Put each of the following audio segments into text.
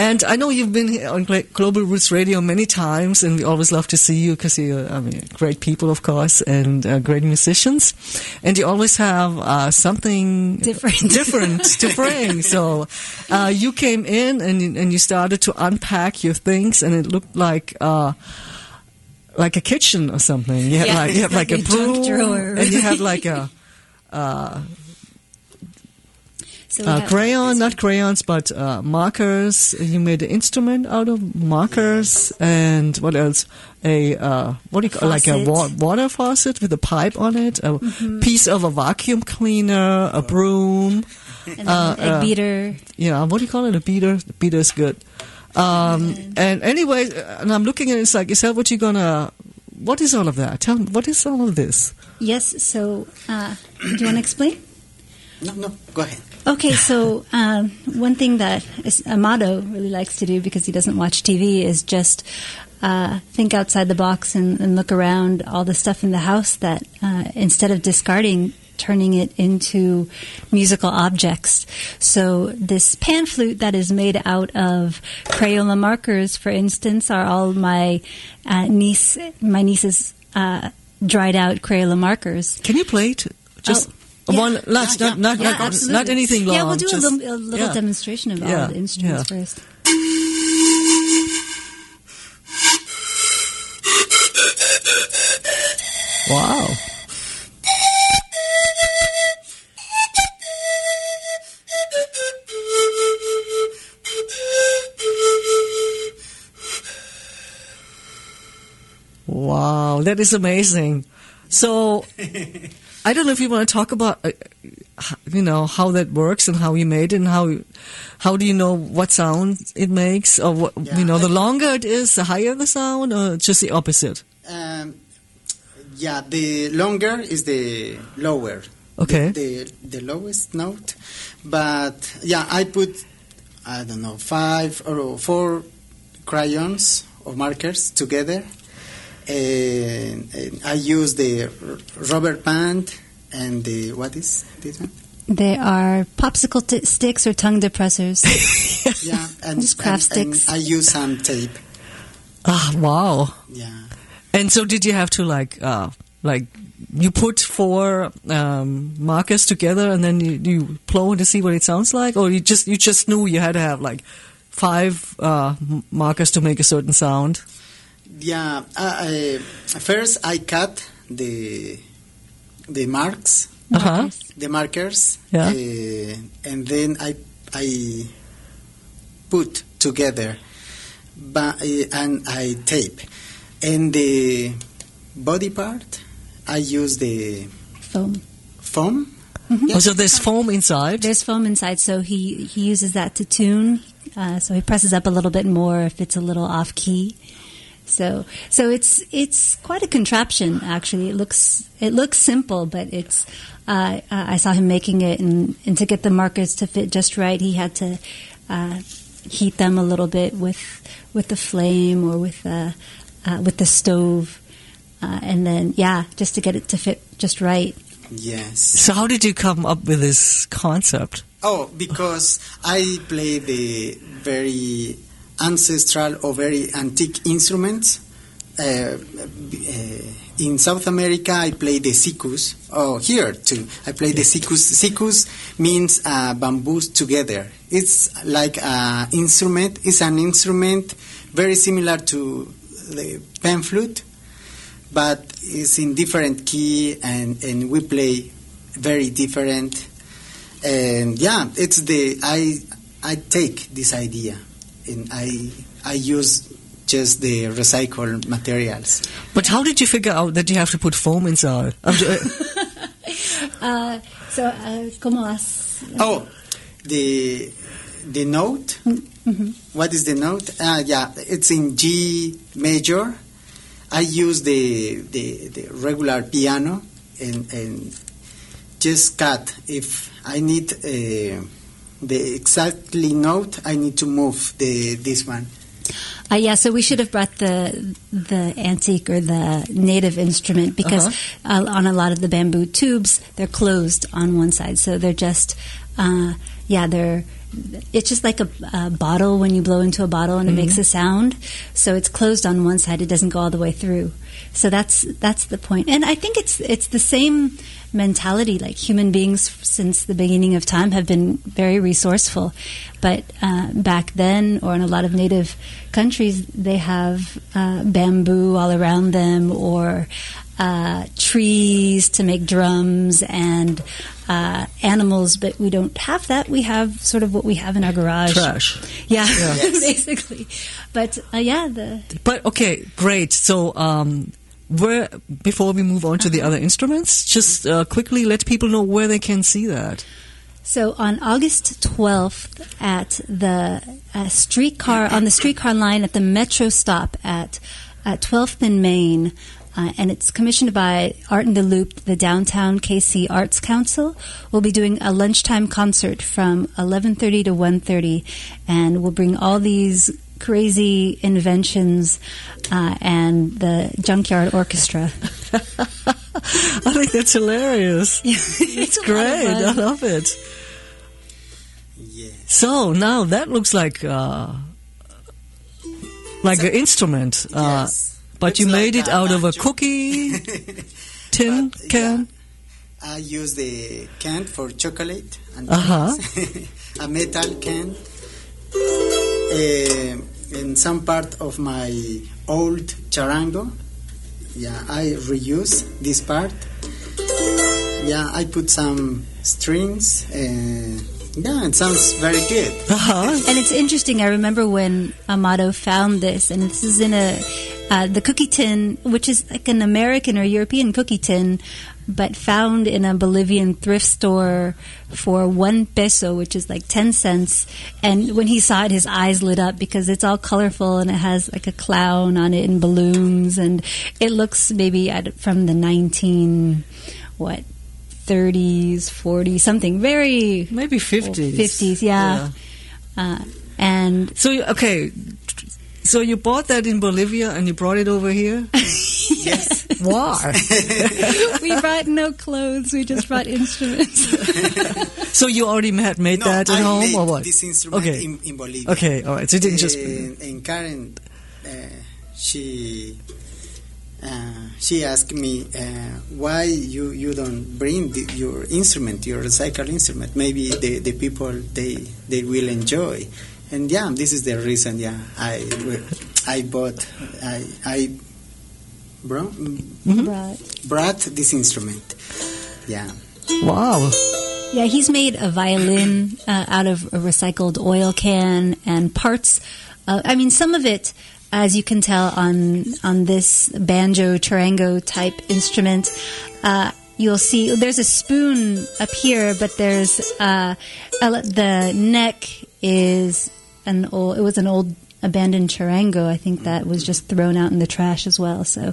And I know you've been on Global Roots Radio many times, and we always love to see you because you're great people, of course, and great musicians. And you always have something different to bring. So you came in and you started to unpack your things, and it looked like a kitchen or something. You had like a broom, and you had like a crayon, not crayons, but markers. You made an instrument out of markers, and what else? What do you call, like a water faucet with a pipe on it, a piece of a vacuum cleaner, a broom, and a beater. Yeah, what do you call it? A beater. The beater is good. And anyway, and I'm looking at it, it's like, is that what you're gonna? What is all of that? Tell me, what is all of this? Yes. So, do you want to explain? No. Go ahead. Okay, so one thing that Amado really likes to do, because he doesn't watch TV, is just think outside the box and look around all the stuff in the house that instead of discarding, turning it into musical objects. So this pan flute that is made out of Crayola markers, for instance, are all my niece's dried out Crayola markers. Can you play it? Just one, not anything long. Yeah, we'll do a little demonstration of all the instruments first. Wow. Wow, that is amazing. So, I don't know if you want to talk about, how that works and how you made it, and how do you know what sound it makes, or what, the longer it is, the higher the sound, or just the opposite? The longer is the lower. Okay. The lowest note. But, I put, 5 or 4 crayons or markers together. And I use the rubber band and what is this one? They are popsicle sticks or tongue depressors. And just craft sticks. And I use some tape. Ah, wow. Yeah. And so did you have to you put 4 markers together and then you blow to see what it sounds like, or you just knew you had to have 5 markers to make a certain sound? Yeah. First I cut the marks, the markers, and then I put together, and I tape. And the body part, I use the foam. Mm-hmm. Oh, so there's foam inside? There's foam inside, so he uses that to tune. So he presses up a little bit more if it's a little off key. So it's quite a contraption, actually. It looks simple, but it's. I saw him making it, and to get the markers to fit just right, he had to heat them a little bit with the flame or with the stove, and then just to get it to fit just right. Yes. So how did you come up with this concept? Oh, because I play the very ancestral or very antique instruments. In South America, I play the sikus. Oh, here too, I play the sikus. Sikus means bamboos together. It's like an instrument. It's an instrument very similar to the pan flute, but it's in different key, and we play very different. And it's I take this idea, and I use just the recycled materials. But how did you figure out that you have to put foam inside? ¿Cómo has? Oh, the note. Mm-hmm. What is the note? It's in G major. I use the regular piano and just cut. If I need the exactly note, I need to move this one. So we should have brought the antique or the native instrument, because on a lot of the bamboo tubes, they're closed on one side, so they're just it's just like a bottle when you blow into a bottle and it makes a sound. So it's closed on one side; it doesn't go all the way through. So that's the point. And I think it's the same mentality. Like human beings since the beginning of time have been very resourceful, but back then, or in a lot of native countries, they have bamboo all around them, or trees to make drums, and animals, but we don't have that. We have sort of what we have in our garage. Trash. Yeah, Yes. basically. But But okay, great. So before we move on to the other instruments, just quickly let people know where they can see that. So on August 12th at the streetcar line at the Metro stop at 12th and Main, and it's commissioned by Art in the Loop, the Downtown KC Arts Council. We'll be doing a lunchtime concert from 11:30 to 1:30, and we'll bring all these crazy inventions and the Junkyard Orchestra. I think that's hilarious. It's great. I love it. Yes. So now that looks like an instrument. Yes. But Looks you made like it out of a banjo. cookie tin can. I use the can for chocolate and a metal can. In some part of my old charango, I reuse this part. I put some strings. It sounds very good. And it's interesting. I remember when Amado found this, and this is in the cookie tin, which is like an American or European cookie tin, but found in a Bolivian thrift store for 1 peso, which is like 10 cents. And when he saw it, his eyes lit up because it's all colorful and it has like a clown on it and balloons, and it looks maybe from the 30s, 40s, something very... Maybe 50s. 50s, yeah. And... So you bought that in Bolivia and you brought it over here? Yes. Why? We brought no clothes, we just brought instruments. So you already made that at home, made or what? this instrument Okay. in Bolivia. Okay, all right. So you didn't just... And Karen, she asked me why you don't bring your instrument, your recycled instrument. Maybe the people they will enjoy. And this is the reason. I brought this instrument. Yeah. Wow. Yeah, he's made a violin out of a recycled oil can and parts. Some of it, as you can tell on this banjo charango type instrument, you'll see there's a spoon up here, but there's the neck is it was an old abandoned charango. I think that was just thrown out in the trash as well. So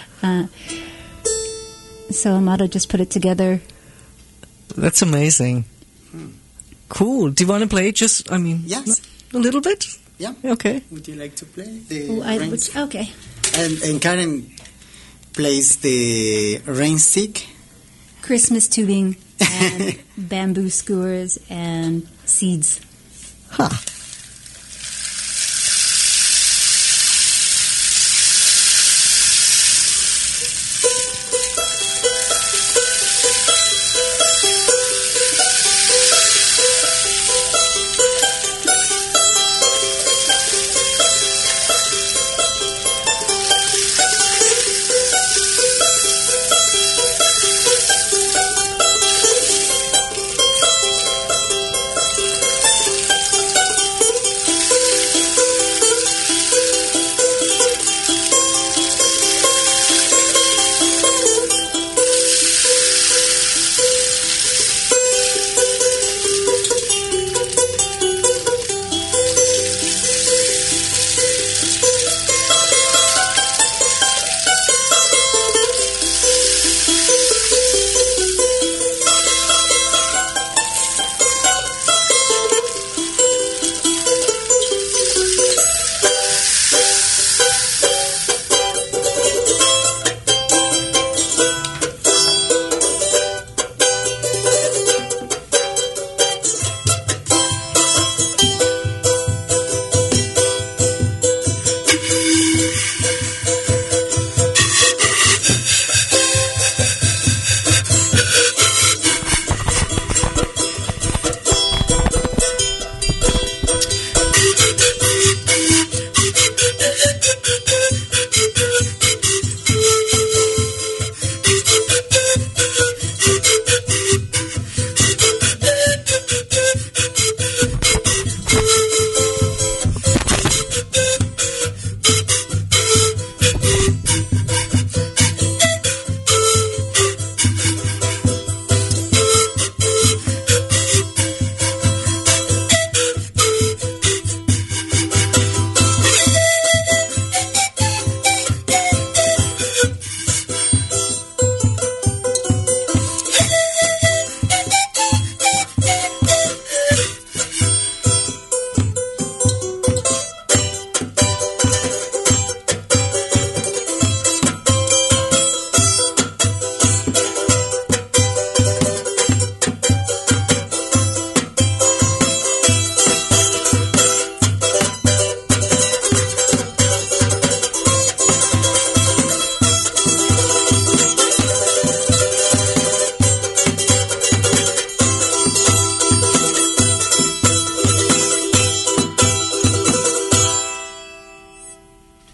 Amado just put it together. That's amazing. Cool. Do you want to play it? Yes. A little bit? Yeah. Okay. Would you like to play Okay. And Karen plays the rain stick. Christmas tubing and bamboo skewers and seeds. Huh.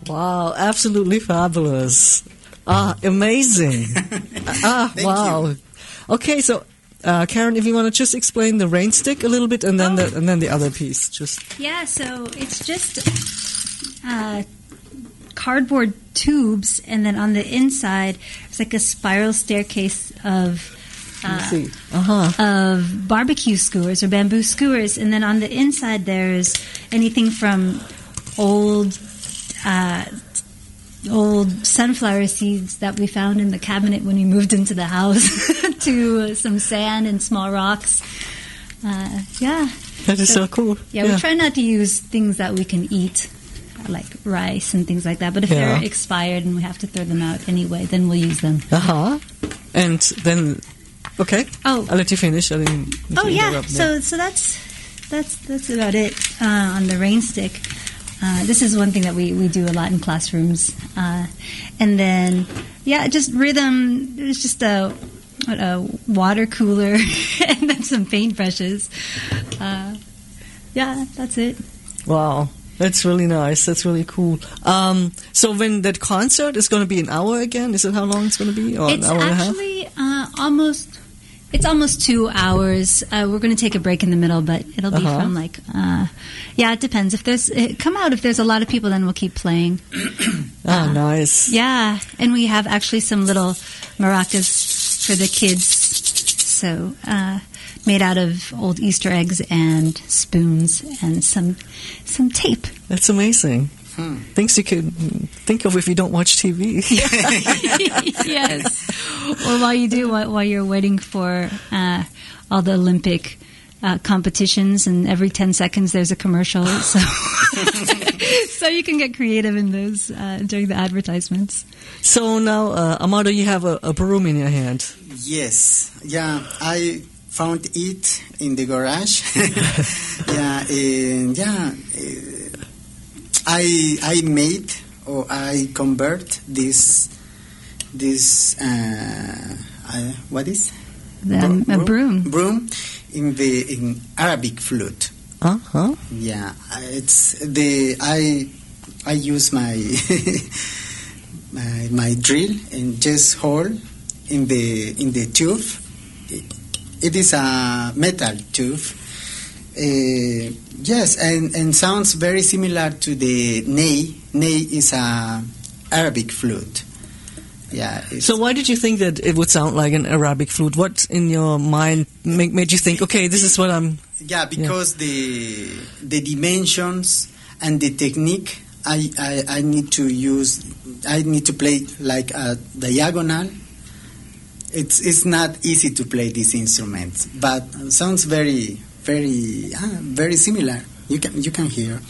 Wow, absolutely fabulous. Amazing. Wow. You. Okay, so Karen, if you want to just explain the rain stick a little bit, and then the other piece, just. Yeah, so it's just cardboard tubes, and then on the inside it's like a spiral staircase of barbecue skewers or bamboo skewers, and then on the inside there's anything from old sunflower seeds that we found in the cabinet when we moved into the house to some sand and small rocks. That is so cool. Yeah, we try not to use things that we can eat, like rice and things like that. But if they're expired and we have to throw them out anyway, then we'll use them. And then, okay. I'll let you finish. I didn't. So that's about it on the rain stick. This is one thing that we do a lot in classrooms. And then, just rhythm. There's just a water cooler and then some paintbrushes. That's it. Wow. That's really nice. That's really cool. So when that concert is going to be an hour again, is it how long it's going to be? Or it's an hour actually almost 2 hours. We're going to take a break in the middle, but it'll be from it depends. If there's a lot of people, then we'll keep playing. Nice. Yeah, and we have actually some little maracas for the kids. So made out of old Easter eggs and spoons and some tape. That's amazing. Things you could think of if you don't watch TV. Yes. Or while you're waiting for all the Olympic competitions, and every 10 seconds there's a commercial. So you can get creative in those during the advertisements. So now, Amado, you have a broom in your hand. Yes. Yeah, I found it in the garage. I made or I convert this what is a broom in Arabic flute. Yeah, I use my my drill and just hole in the tube. It is a metal tube. Yes, and sounds very similar to the ney. Ney is a Arabic flute. Yeah. So why did you think that it would sound like an Arabic flute? What in your mind made you think, okay, this is what I'm... Yeah, because the dimensions and the technique, I need to play like a diagonal. It's not easy to play these instruments, but sounds very similar. You can hear.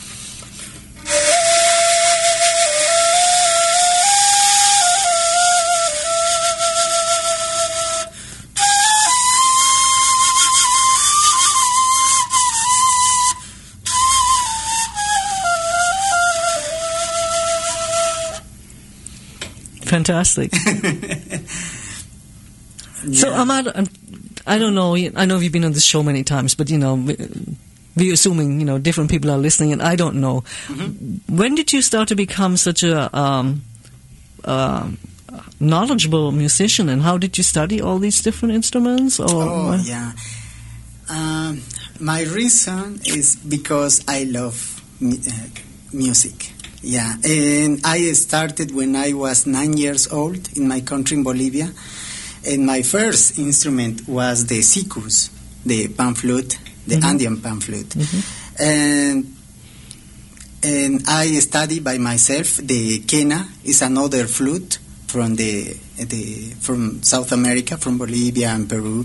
Fantastic. So, Ahmad, I don't know. I know you've been on this show many times, but, we're assuming, different people are listening, and I don't know. Mm-hmm. When did you start to become such a knowledgeable musician, and how did you study all these different instruments? My reason is because I love music. Yeah, and I started when I was 9 years old in my country in Bolivia, and my first instrument was the sikus, the pan flute, the Andean pan flute, and I studied by myself. The quena is another flute from from South America, from Bolivia and Peru.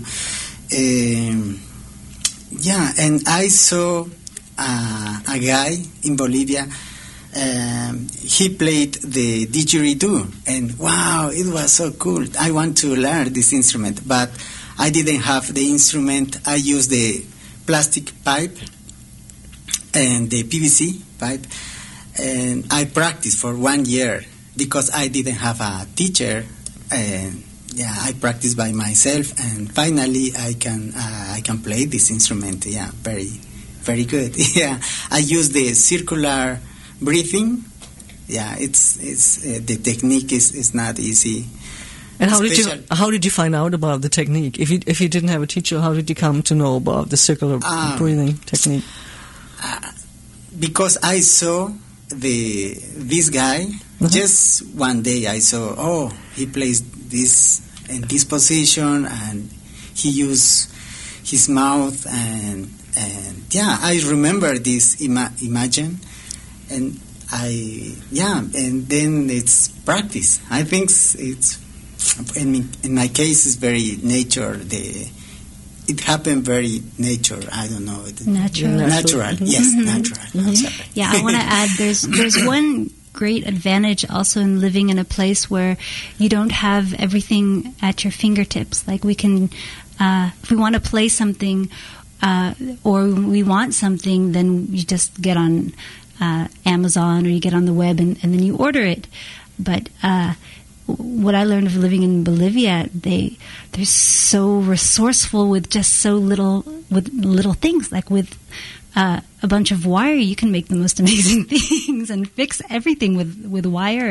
And I saw a guy in Bolivia. He played the didgeridoo, and wow, it was so cool. I want to learn this instrument, but I didn't have the instrument. I used the plastic pipe and the PVC pipe, and I practiced for 1 year because I didn't have a teacher. And I practiced by myself, and finally I can play this instrument. Yeah, very, very good. Yeah, I use the circular breathing it's the technique is not easy. And how did you find out about the technique? If you didn't have a teacher, how did you come to know about the circular breathing technique? Because I saw this guy. Just one day I saw, he plays this in this position, and he used his mouth, and I remember this imagine, and and then it's practice. I think it's in my case it's very nature. It happened very nature. I don't know. Natural. Yes, natural. I'm sorry. Yeah, I want to add. There's one great advantage also in living in a place where you don't have everything at your fingertips. Like we can, if we want to play something, or we want something, then you just get on Amazon or you get on the web and then you order it. But what I learned of living in Bolivia, they're so resourceful with just so little things. Like with a bunch of wire, you can make the most amazing things and fix everything with wire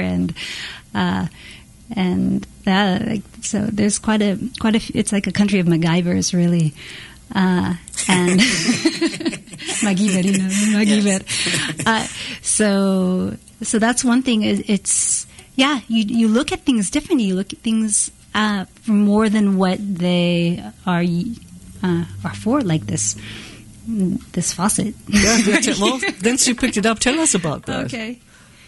so there's quite a it's like a country of MacGyvers, really. And MacGyver. So that's one thing. It's you look at things differently. You look at things for more than what they are for, like this faucet. Well, then you picked it up. Tell us about that. Okay.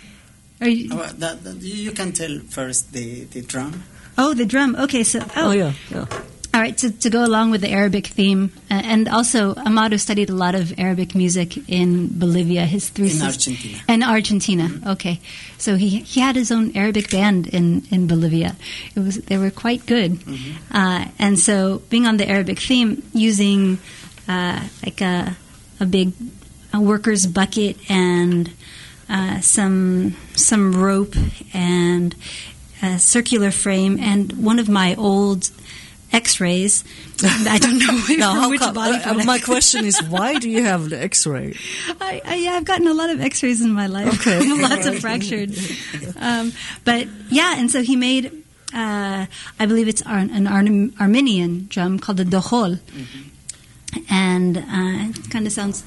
You can tell first the drum. Oh, the drum. Okay, so yeah. All right, to go along with the Arabic theme, and also Amado studied a lot of Arabic music in Bolivia. His three Argentina. And Argentina. Okay, so he had his own Arabic band in Bolivia. They were quite good, and so being on the Arabic theme, using like a big worker's bucket and some rope and a circular frame and one of my old X-rays. I don't know which body. My question is, why do you have the X-ray? I've gotten a lot of X-rays in my life. Okay. Lots of fractured. But yeah, and so he made, I believe it's an Armenian drum called the dohol. And it kind of sounds...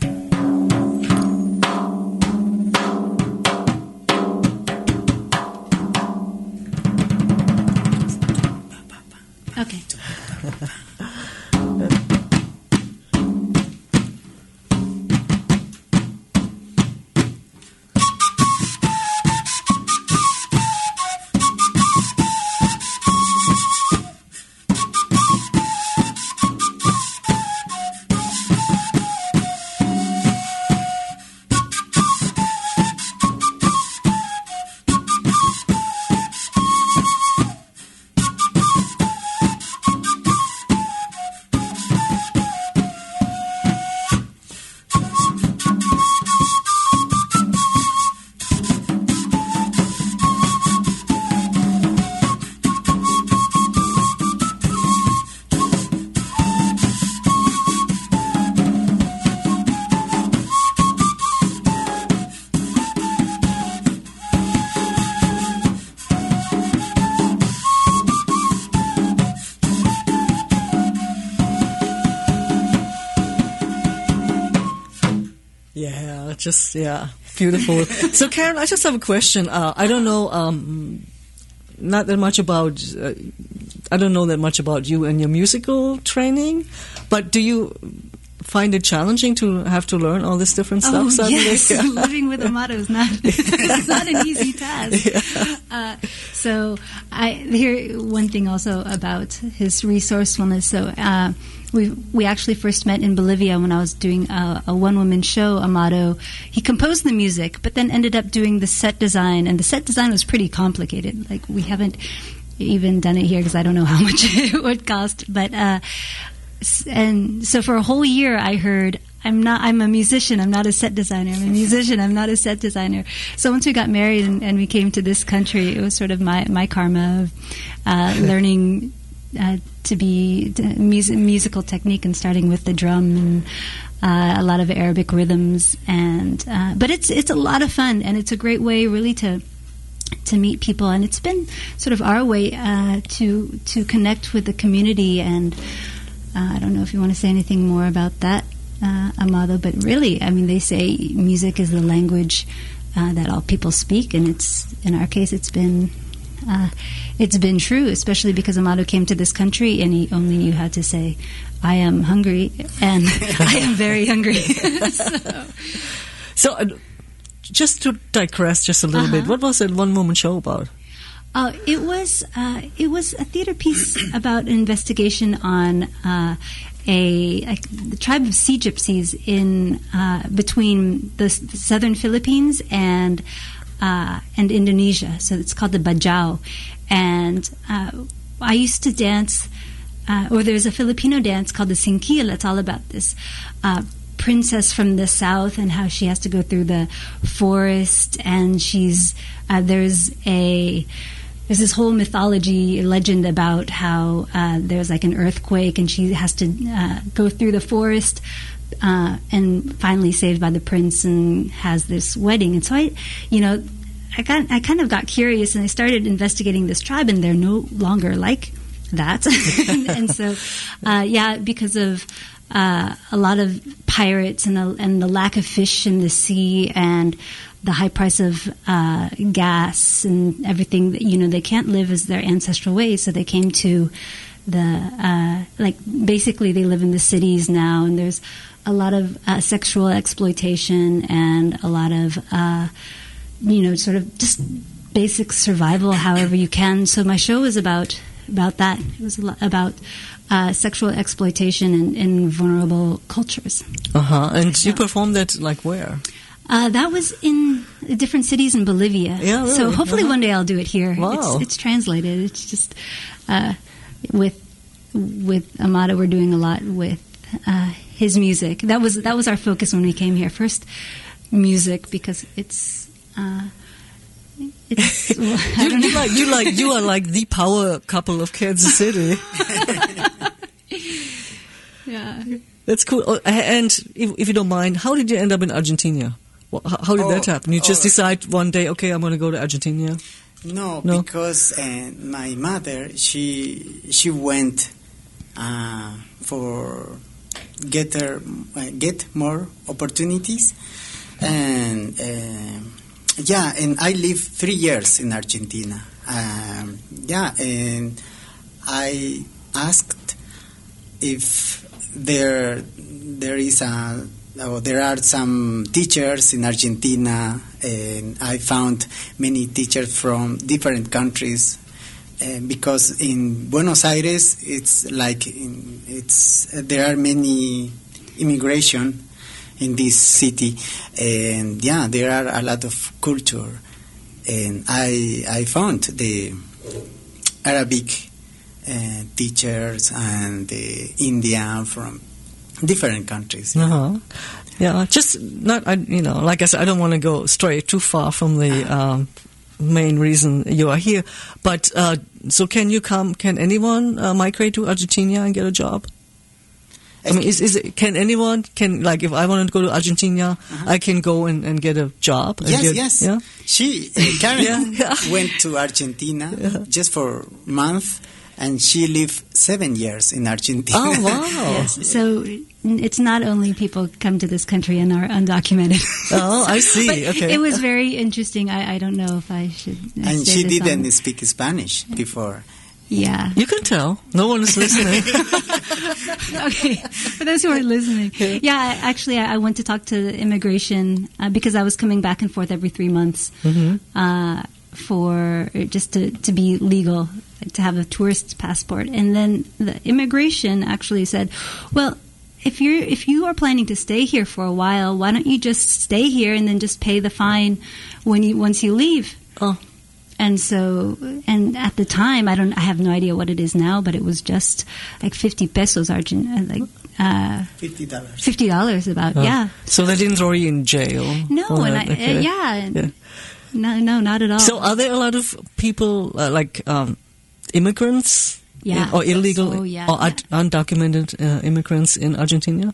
Okay. Beautiful. So, Karen, I just have a question. I don't know, not that much about. I don't know that much about you and your musical training, but do you find it challenging to have to learn all this different stuff? Yes, living with Amado is not an easy task. Yeah. So, I hear one thing also about his resourcefulness. So. We actually first met in Bolivia when I was doing a one-woman show, Amado. He composed the music, but then ended up doing the set design, and the set design was pretty complicated. Like, we haven't even done it here because I don't know how much it would cost. But and so for a whole year, I heard, I'm a musician, I'm not a set designer. I'm a musician, I'm not a set designer. So once we got married and we came to this country, it was sort of my karma of learning to be musical technique and starting with the drum and a lot of Arabic rhythms, and but it's a lot of fun, and it's a great way really to to meet people, and it's been sort of our way to connect with the community. And I don't know if you want to say anything more about that, Amado, but really, I mean, they say music is the language that all people speak, and it's, in our case, it's been true, especially because Amado came to this country and he only knew how to say, "I am hungry," and "I am very hungry." So just to digress just a little bit, what was that One Woman show about? It was a theater piece about an investigation on the tribe of Sea Gypsies in between the southern Philippines and Indonesia. So it's called the Bajau. And I used to dance, or there's a Filipino dance called the Singkil. It's all about this princess from the south and how she has to go through the forest, and she's there's this whole mythology legend about how there's like an earthquake and she has to go through the forest and finally saved by the prince and has this wedding. And so I kind of got curious and I started investigating this tribe, and they're no longer like that. and so because of a lot of pirates and the lack of fish in the sea and the high price of gas and everything, they can't live as their ancestral ways. So they came to basically they live in the cities now, and there's a lot of sexual exploitation and a lot of, sort of just basic survival however you can. So my show was about that. It was about sexual exploitation in vulnerable cultures. And you performed that where? That was in different cities in Bolivia. Yeah, really? So hopefully one day I'll do it here. Wow. It's translated. It's just with Amado, we're doing a lot with his music. That was our focus when we came here. First, music, because it's. You are like the power couple of Kansas City. Yeah, that's cool. Oh, and if you don't mind, how did you end up in Argentina? How did that happen? You just decide one day, okay, I'm going to go to Argentina? No, because my mother, she went for get more opportunities, and and I lived 3 years in Argentina. And I asked if there are some teachers in Argentina, and I found many teachers from different countries, because in Buenos Aires there are many immigration in this city, and there are a lot of culture, and I found the Arabic teachers and the Indian from different countries. Yeah, just not, like I said, I don't want to go stray too far from the main reason you are here. But so can anyone migrate to Argentina and get a job? I mean, can anyone, if I want to go to Argentina, I can go and get a job? Yes. Yeah? Karen went to Argentina just for a month, and she lived 7 years in Argentina. Oh, wow. Yes. So it's not only people come to this country and are undocumented. Oh, I see. But okay. It was very interesting. I don't know if I should and she didn't speak Spanish before. Yeah. You can tell. No one is listening. Okay. For those who aren't listening. Yeah, actually, I went to talk to immigration because I was coming back and forth every 3 months for just to be legal, to have a tourist passport. And then the immigration actually said, well, if you are planning to stay here for a while, why don't you just stay here and then just pay the fine once you leave? Oh. And so, and at the time, I have no idea what it is now, but it was just like 50 pesos $50 about, yeah. So they didn't throw you in jail? No, no, not at all. So are there a lot of people, immigrants? Yeah. Or illegal, or undocumented immigrants in Argentina?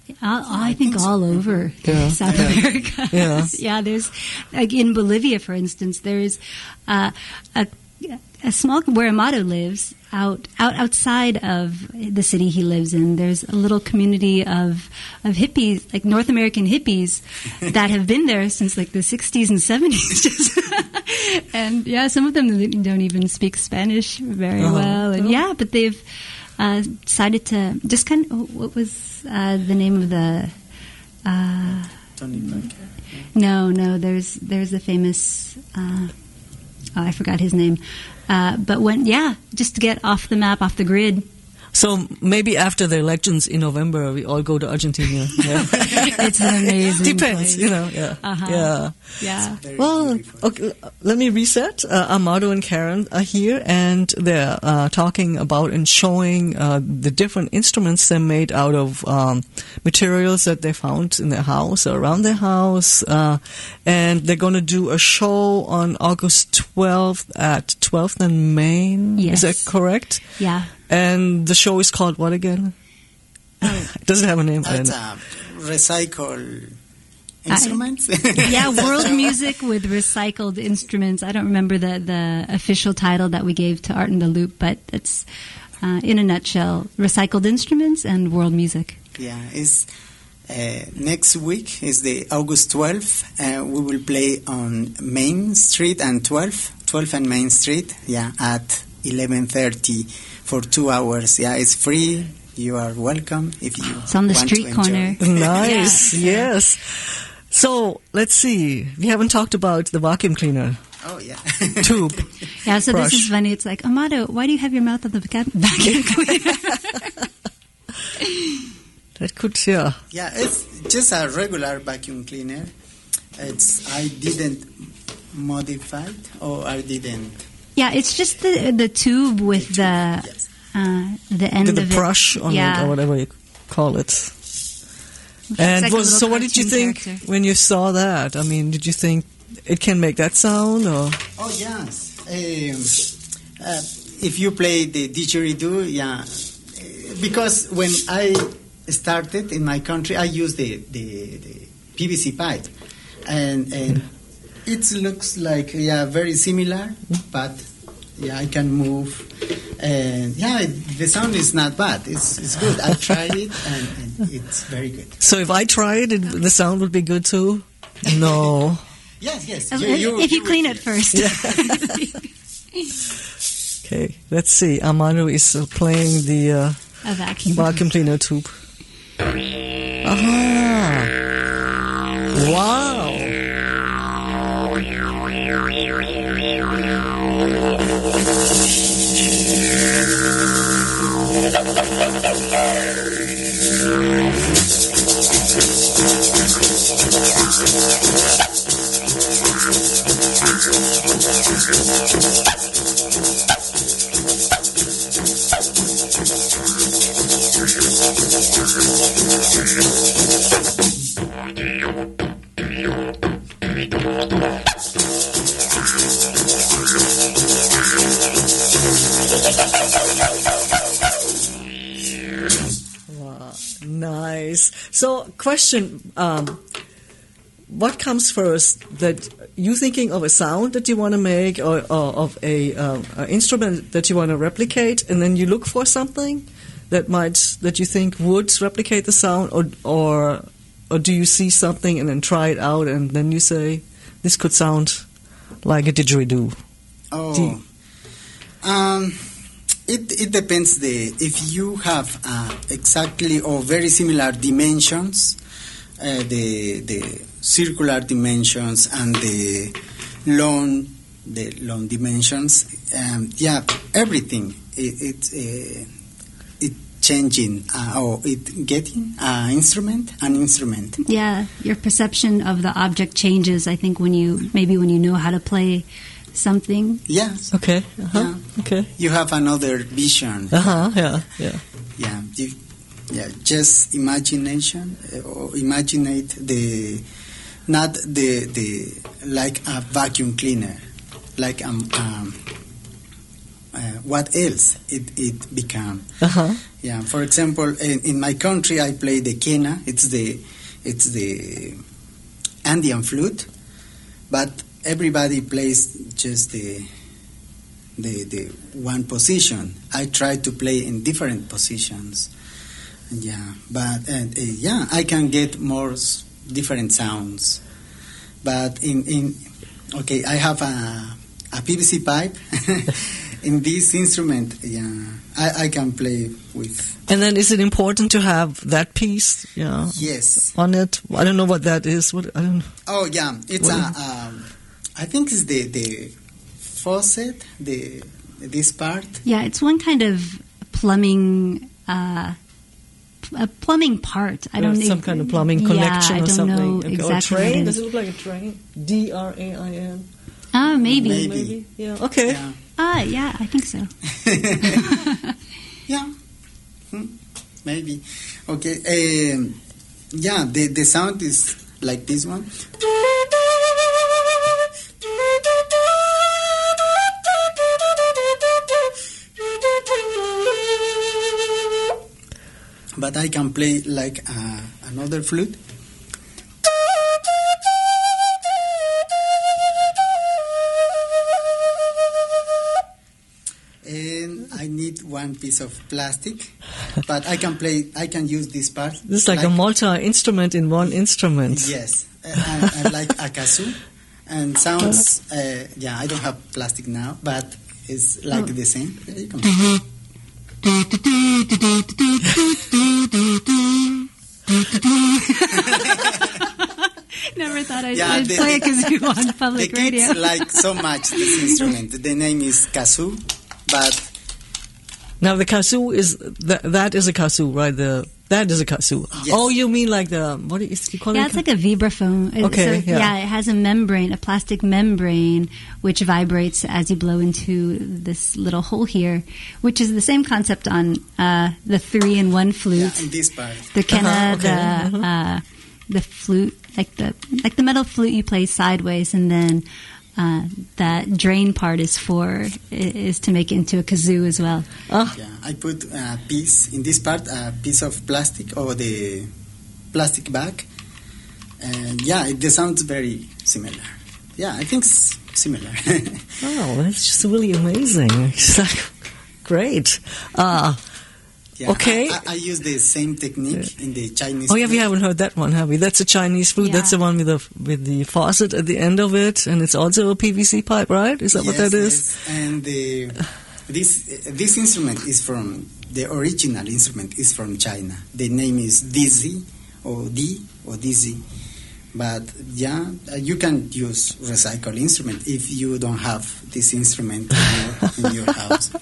I think all over South America. Yeah, there's like in Bolivia, for instance, there's a small where Amado lives outside of the city he lives in. There's a little community of hippies, like North American hippies, that have been there since like the 60s and 70s. And some of them don't even speak Spanish very well. And but they've decided to just kind of, what was the name of the... Tony Parker? No, there's the famous... I forgot his name. But just to get off the map, off the grid. So maybe after the elections in November, we all go to Argentina. Yeah. It's an amazing Depends, place. Yeah. Well, beautiful. okay, let me reset. Amado and Karen are here, and they're talking about and showing the different instruments they made out of materials that they found in their house or around their house. And they're going to do a show on August 12th at 12th and Main. Yes. Is that correct? Yeah. And the show is called what again? It doesn't have a name. It's recycle instruments. World music with recycled instruments. I don't remember the official title that we gave to Art in the Loop, but it's, in a nutshell, recycled instruments and world music. Yeah, it's next week is the August 12th. We will play on Main Street and 12th and Main Street. Yeah, at 11:30 for 2 hours. Yeah, it's free. You are welcome if you. It's on the want street to corner. Nice, yes. So let's see. We haven't talked about the vacuum cleaner Oh yeah. tube. Yeah, so brush. this is funny. It's like, Amado, why do you have your mouth on the vacuum cleaner? That could, Yeah, it's just a regular vacuum cleaner. I didn't modify it, or I didn't. Yeah, it's just the tube with the end the of brush it. on it, or whatever you call it. And like a so what did you little think cartoon when you saw that? I mean, did you think it can make that sound? Or? Oh, yes. If you play the didgeridoo, because when I started in my country, I used the PVC pipe. And it looks like, very similar, but, I can move. And, the sound is not bad. It's good. I tried it, and it's very good. So if I tried, the sound would be good too? No. Yes. If you clean it first. Okay, let's see. Amado is playing the A vacuum. vacuum cleaner tube. Aha! Wow! Wow, nice. So, question: what comes first? That you thinking of a sound that you want to make, or of a instrument that you want to replicate, and then you look for something that you think would replicate the sound, or do you see something and then try it out, and then you say, this could sound like a didgeridoo? Oh, it depends. If you have exactly or very similar dimensions, the circular dimensions and the long dimensions, everything it's changing or it getting an instrument. Yeah, your perception of the object changes, I think, when you know how to play something. Yes. Okay. Okay. You have another vision. Yeah. Just imagination or imaginate not the like a vacuum cleaner, like what else it become. Uh-huh. Yeah, for example, in my country, I play the quena. It's the Andean flute, but everybody plays just the one position. I try to play in different positions. Yeah, but I can get more different sounds. But I have a PVC pipe. In this instrument, I can play with. And then, is it important to have that piece? Yeah. Yes. On it, I don't know what that is. What I don't know. Oh yeah, it's I think it's the faucet. This part. Yeah, it's one kind of plumbing. A plumbing part. I don't know. Some kind of plumbing connection or something. Know okay. exactly. Or a train? Does it look like a train? DRAIN. Maybe. Maybe. Yeah. Okay. Yeah. Yeah, I think so. Yeah. Maybe. Okay. The sound is like this one. But I can play like another flute. And I need one piece of plastic, but I can use this part. This is like a multi-instrument in one instrument. Yes, I like a kazoo, and sounds, I don't have plastic now, but it's like the same. There you go. Never thought I'd play a kazoo on public radio. The kids like so much this instrument. The name is kazoo, but now the kazoo is that is a kazoo, right? That is a kazoo. Yes. Oh, you mean like what do you call it? Yeah, it's like a vibraphone. Okay, so, it has a membrane, a plastic membrane, which vibrates as you blow into this little hole here, which is the same concept on the 3-in-1 flute. yeah, in this part. The quena, the flute, like the metal flute you play sideways, and then that drain part is to make it into a kazoo as well. Oh. Yeah, I put a piece in this part, a piece of plastic or the plastic bag, and the sound's very similar. Yeah, I think it's similar. Oh, that's just really amazing. It's like great. Okay. I use the same technique in the Chinese. Oh yeah, we haven't heard that one, have we? That's a Chinese flute. Yeah. That's the one with the faucet at the end of it, and it's also a PVC pipe, right? Is that what that is? Yes. And this instrument is from the original instrument is from China. The name is Dizi or Dizi. But you can use recycled instrument if you don't have this instrument in your house.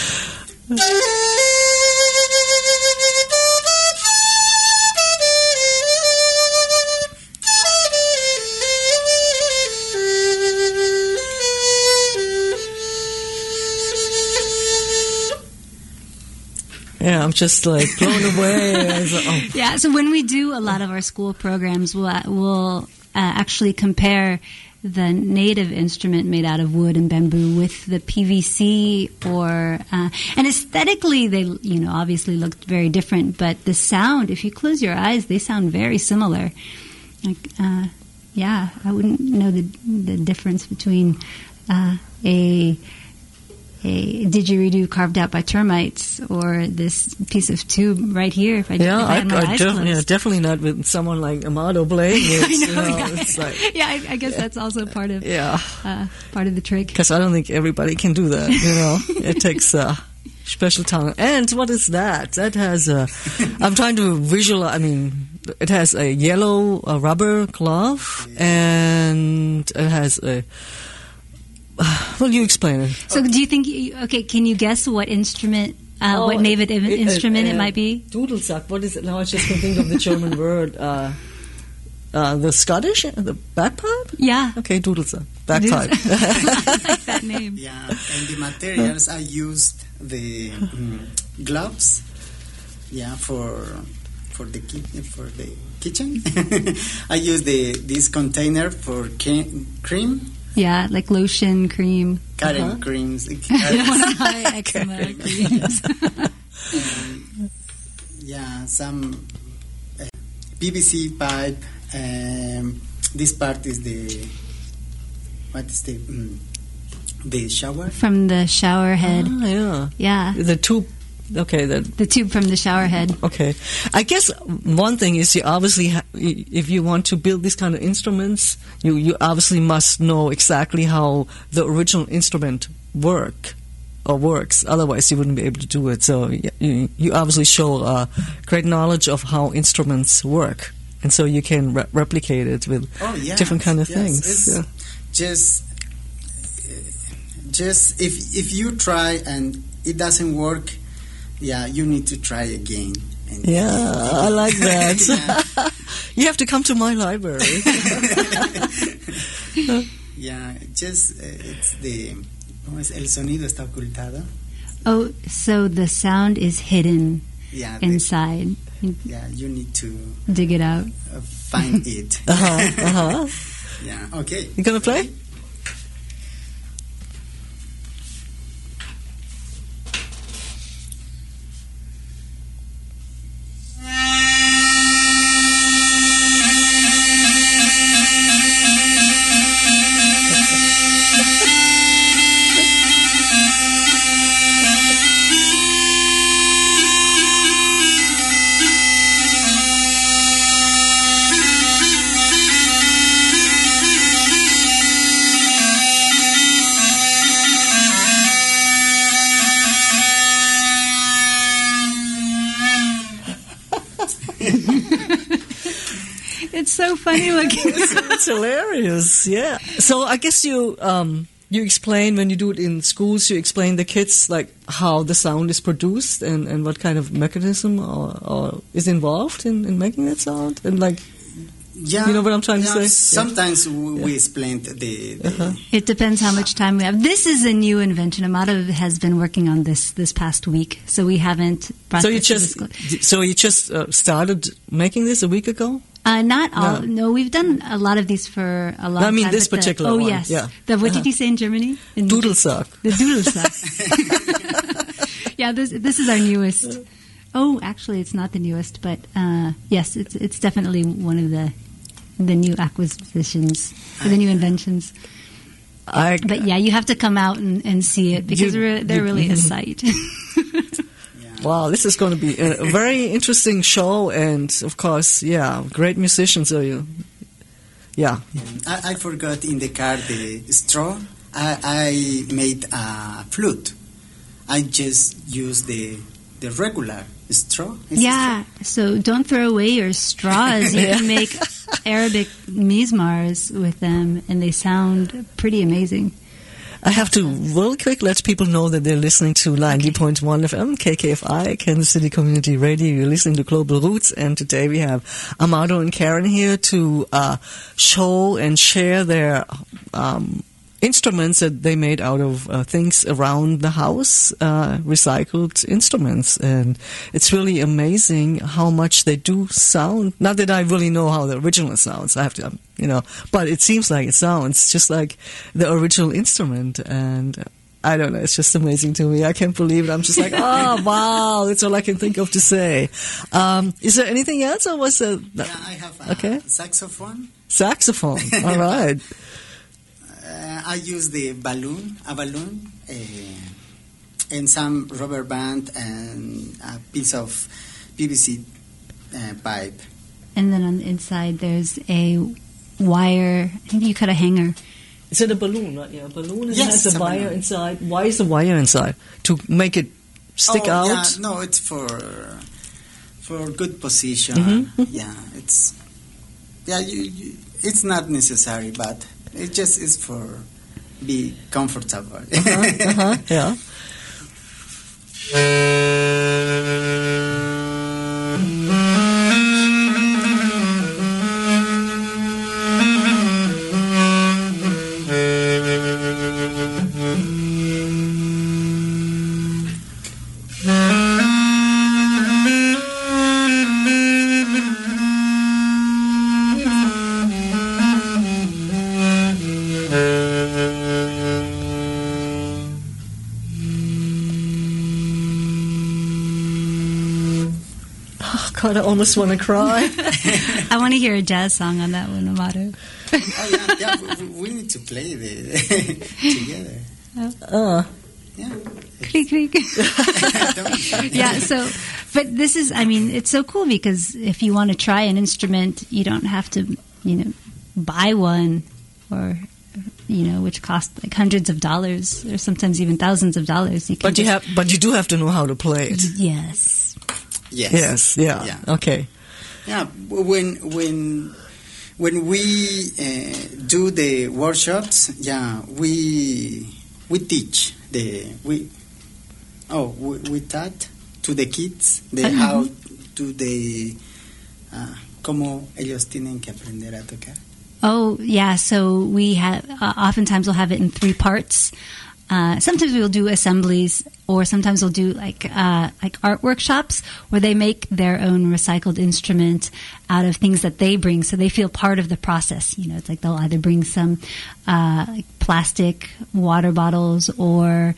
Yeah, I'm just like blown away. Yeah, so when we do a lot of our school programs, we'll actually compare the native instrument made out of wood and bamboo with the PVC, and aesthetically they obviously looked very different, but the sound, if you close your eyes, they sound very similar. Like I wouldn't know the difference between a didgeridoo carved out by termites or this piece of tube right here. If I had my eyes closed. Definitely not with someone like Amado playing it. It's like, I guess that's also part of part of the trick. Because I don't think everybody can do that. It takes special talent. And what is that? That has I'm trying to visualize. I mean, it has a yellow rubber glove, and it has a. Well, you explain it. So, do you think? Can you guess what instrument? What native instrument it might be? Dudelsack. What is it? Now I just can think of the German word. The Scottish, the bagpipe. Yeah. Okay, Dudelsack, bagpipe. I like that name. Yeah, and the materials I used the gloves. Yeah, for the kitchen. I used this container for cream. Yeah, like lotion, cream. Karen creams. High eczema creams. Some PVC pipe. This part is the shower? From the shower head. Yeah. The tube. Okay. The tube from the shower head. Okay. I guess one thing is you obviously, if you want to build these kind of instruments, you obviously must know exactly how the original instrument works. Otherwise, you wouldn't be able to do it. So you obviously show great knowledge of how instruments work. And so you can replicate it with different kind of things. Just if you try and it doesn't work, you need to try again. And I like that. You have to come to my library. It's ¿cómo es? El sonido está ocultado. Oh, so the sound is hidden inside. You need to dig it out. Find it. Yeah, okay. You gonna play? It's so funny looking. It's hilarious, yeah. So I guess you explain when you do it in schools. You explain the kids like how the sound is produced and what kind of mechanism or is involved in making that sound and like. You know what I'm trying to say? Sometimes we explained the It depends how much time we have. This is a new invention. Amado has been working on this past week, so we haven't brought so this you to just the school. So you just started making this a week ago? Not all. No, we've done a lot of these for a long time. I mean this particular one. Oh, yes. Yeah. What did you say in Germany? Dudelsack. The Dudelsack. Yeah, this is our newest. Oh, actually, it's not the newest, but yes, it's definitely one of the new acquisitions, or the new inventions. But yeah, you have to come out and see it because they're really a sight. Wow, this is going to be a very interesting show, and of course, great musicians are you. Yeah. I forgot in the car the straw. I made a flute. I just used the regular straw. So don't throw away your straws. You can make Arabic mizmars with them, and they sound pretty amazing. I have to really quick let people know that they're listening to 90.1 FM, KKFI, Kansas City Community Radio. You're listening to Global Roots, and today we have Amado and Karen here to show and share their instruments that they made out of things around the house, recycled instruments. And it's really amazing how much they do sound. Not that I really know how the original sounds, I have to, but it seems like it sounds just like the original instrument. And I don't know, it's just amazing to me. I can't believe it. I'm just like, oh, wow, that's all I can think of to say. Is there anything else, or was it? Yeah, I have a saxophone. Saxophone, all right. I use a balloon, and some rubber band and a piece of PVC pipe. And then on the inside, there's a wire. I think you cut a hanger. Is it a balloon, right? Yeah, a balloon. And yes, it has a wire inside. Why is the wire inside? To make it stick out? Yeah, no, it's for good position. Mm-hmm. Yeah, it's it's not necessary, but it just is for be comfortable. Yeah. God, I almost want to cry. I want to hear a jazz song on that one, Amado. We need to play together. Yeah. Creak, creak. Yeah, so, but this is, I mean, it's so cool because if you want to try an instrument, you don't have to, buy one or, which cost like hundreds of dollars or sometimes even thousands of dollars. But you do have to know how to play it. Yes. Yes. Yeah. Okay. Yeah. When we do the workshops, we teach we taught to the kids how do they cómo ellos tienen que aprender a tocar. Oh, yeah. So we have, oftentimes we'll have it in 3 parts. Sometimes we'll do assemblies, or sometimes we'll do like art workshops where they make their own recycled instrument out of things that they bring, so they feel part of the process. It's like they'll either bring some plastic water bottles or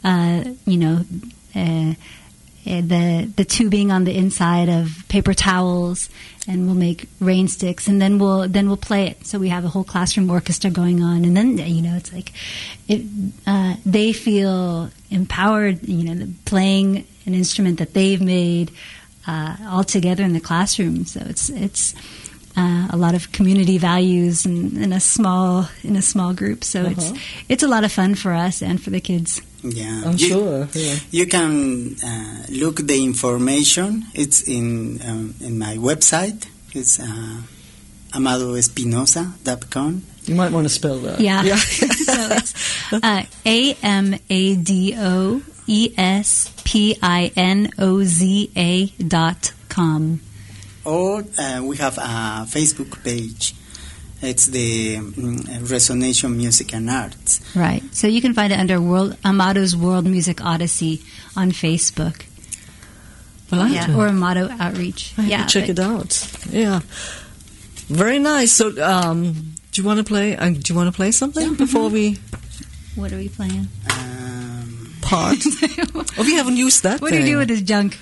the tubing on the inside of paper towels, and we'll make rain sticks, and then we'll play it. So we have a whole classroom orchestra going on, and then it's like they feel empowered, playing an instrument that they've made all together in the classroom. So it's a lot of community values in a small group. So it's a lot of fun for us and for the kids. Yeah, I'm sure. Yeah. You can look the information. It's in my website. It's amadoespinosa.com. You might want to spell that. Yeah. So it's AMADOESPINOZA.com. Or we have a Facebook page. It's the Resonation Music and Arts. Right. So you can find it under Amado's World Music Odyssey on Facebook. Well, or Amado Outreach. Check it out. Yeah. Very nice. So, do you want to play? Something before we? What are we playing? Part. We haven't used that. What do you do with this junk?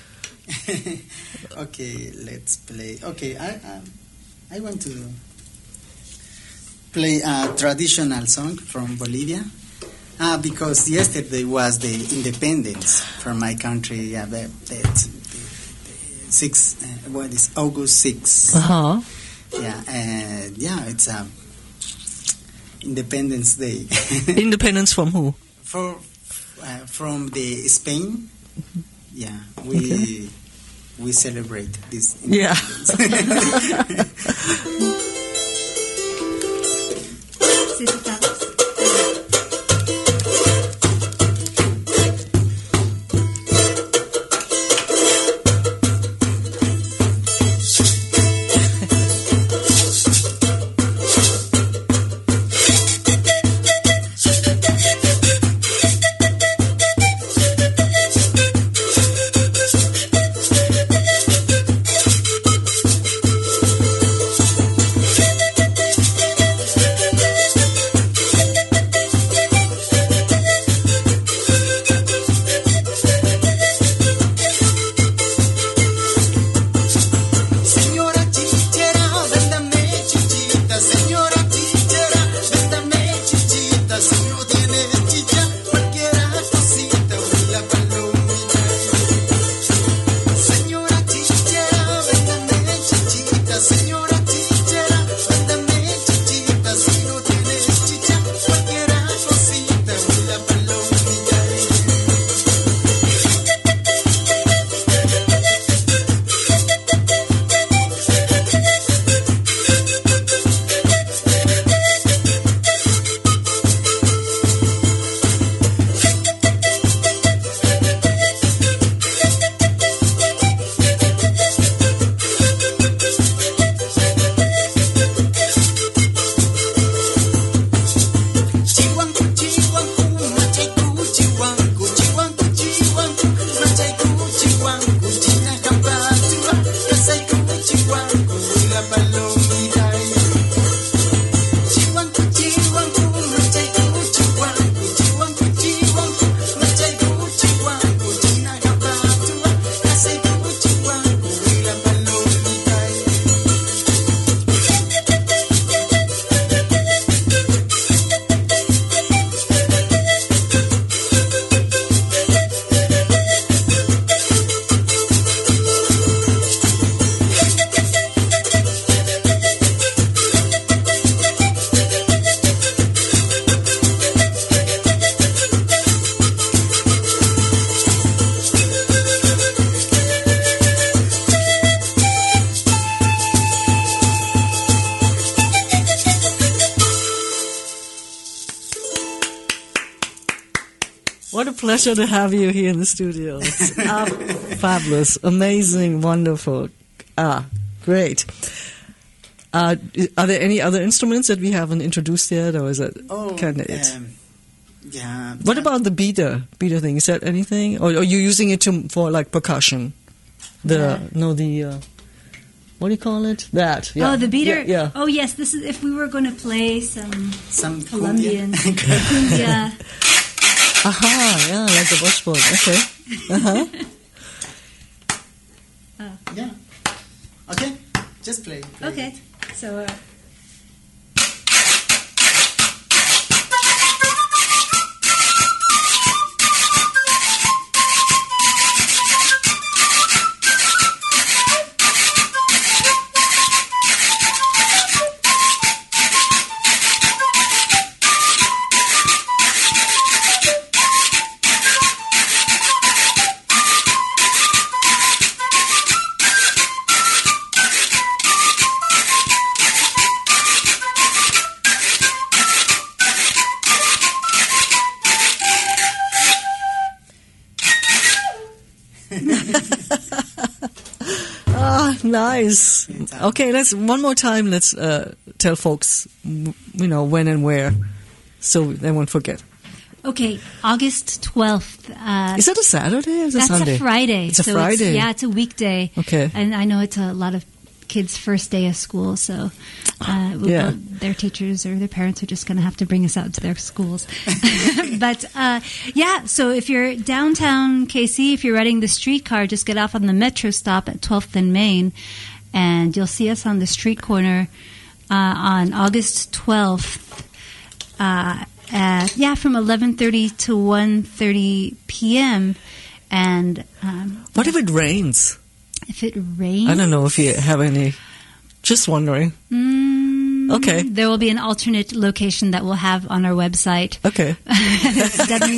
Okay, let's play. Okay, I want to play a traditional song from Bolivia because yesterday was the independence from my country. Yeah, it's August 6th. Yeah, it's Independence Day. Independence from who? From the Spain. Yeah, we celebrate this independence. Yeah. What a pleasure to have you here in the studio. It's fabulous, amazing, wonderful. Great. Are there any other instruments that we haven't introduced yet, or is that kind of it? Yeah. What about the beater thing? Is that anything, or are you using it for like percussion? What do you call it? That. Yeah. Oh, the beater. Yeah. Oh, yes. This is if we were going to play some Colombian cumbia. cumbia. Aha, yeah, like the washboard. Okay. Yeah. Okay. Just play. Okay. So. Nice. Okay, let's one more time. Let's tell folks, when and where, so they won't forget. Okay, August 12th. Is that a Saturday or is it Sunday? That's a Friday. It's a Friday. It's a weekday. Okay. And I know it's a lot of kids' first day of school, so their teachers or their parents are just going to have to bring us out to their schools. But, so if you're downtown KC, if you're riding the streetcar, just get off on the metro stop at 12th and Main, and you'll see us on the street corner on August 12th from 11:30 to 1:30 p.m. And what if it rains? If it rains? I don't know if you have any. Just wondering. Okay. There will be an alternate location that we'll have on our website. Okay. It's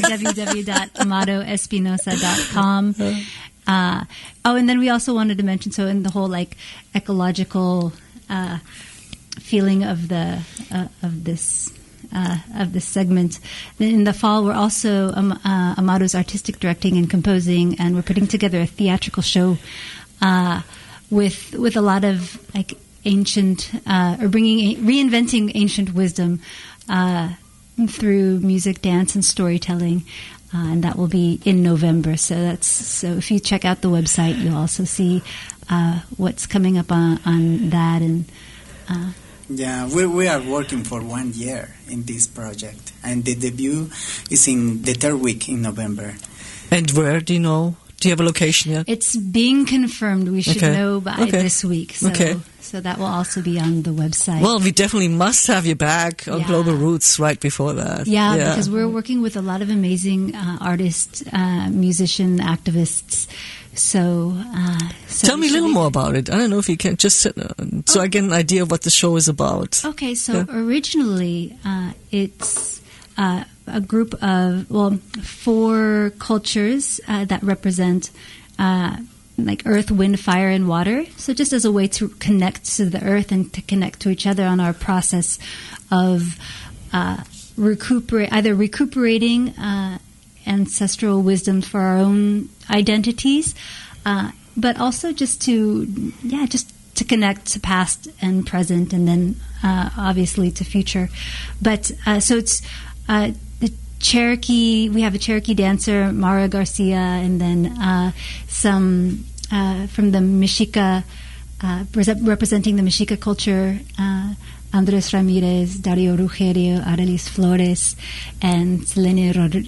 www.amadoespinosa.com. And then we also wanted to mention, so in the whole ecological feeling of this segment, in the fall we're also Amado's artistic directing and composing, and we're putting together a theatrical show with a lot of ancient or reinventing ancient wisdom through music, dance, and storytelling. And that will be in November. So if you check out the website, you'll also see what's coming up on that. And we are working for 1 year in this project, and the debut is in the third week in November. And where do you know? Do you have a location yet? It's being confirmed. We should know by this week. So that will also be on the website. Well, we definitely must have you back on Global Roots right before that. Yeah, because we're working with a lot of amazing artists, musician, activists. So tell me a little more about it. I don't know if you can just so I get an idea of what the show is about. Okay, so originally it's a group of 4 cultures that represent earth, wind, fire, and water. So just as a way to connect to the earth and to connect to each other on our process of recuperating ancestral wisdom for our own identities, but also just to connect to past and present, and then obviously to future. But so it's the Cherokee. We have a Cherokee dancer, Mara Garcia, and then some from the Mexica, representing the Mexica culture, Andres Ramirez, Dario Ruggiero, Arelis Flores, and Selene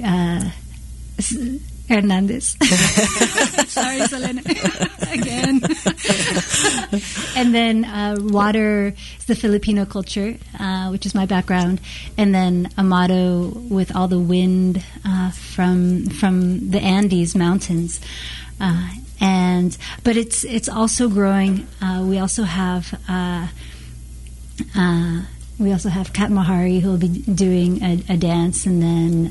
Hernandez. Sorry, Selene. Again. And then water is the Filipino culture, which is my background. And then Amado with all the wind from the Andes mountains. But it's also growing. We also have Kat Mahari, who will be doing a dance, and then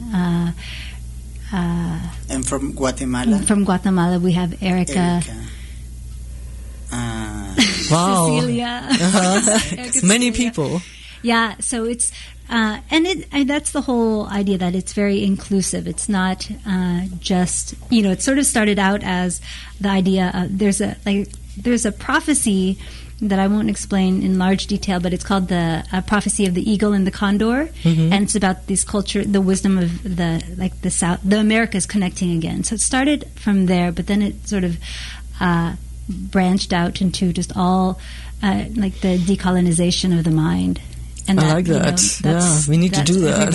and from Guatemala. From Guatemala, we have Erica. Wow. Cecilia. Many people. Yeah, so it's And that's the whole idea, that it's very inclusive. It's not just, it sort of started out as the idea of, there's a prophecy that I won't explain in large detail, but it's called the prophecy of the eagle and the condor, and it's about this culture, the wisdom of the South, the Americas connecting again. So it started from there, but then it sort of branched out into just all like the decolonization of the mind. And I like that. We need to do that.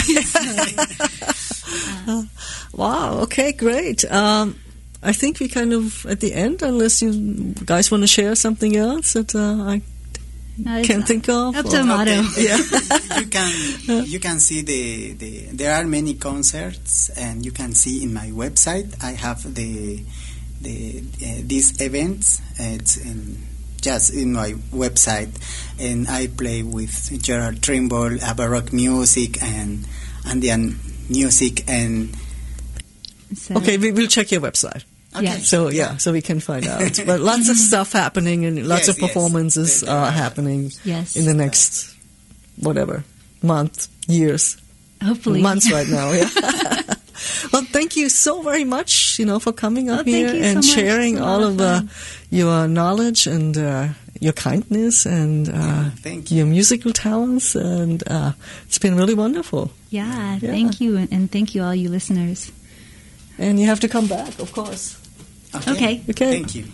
Wow. Okay, great. I think we kind of at the end, unless you guys want to share something else that I can't think of. Up to a motto. Okay. Yeah. you can see there are many concerts, and you can see in my website. I have these events. It's just in my website, and I play with Gerald Trimble, Baroque music and Andean music, and okay, we will check your website. Okay. Yes. So we can find out. But lots of stuff happening, and lots of performances are happening in the next month, years, hopefully months right now. Yeah. Well, thank you so very much, for coming up here and sharing all of your knowledge and your kindness and your musical talents, and it's been really wonderful. Yeah, thank you, and thank you all you listeners. And you have to come back, of course. Okay. Thank you.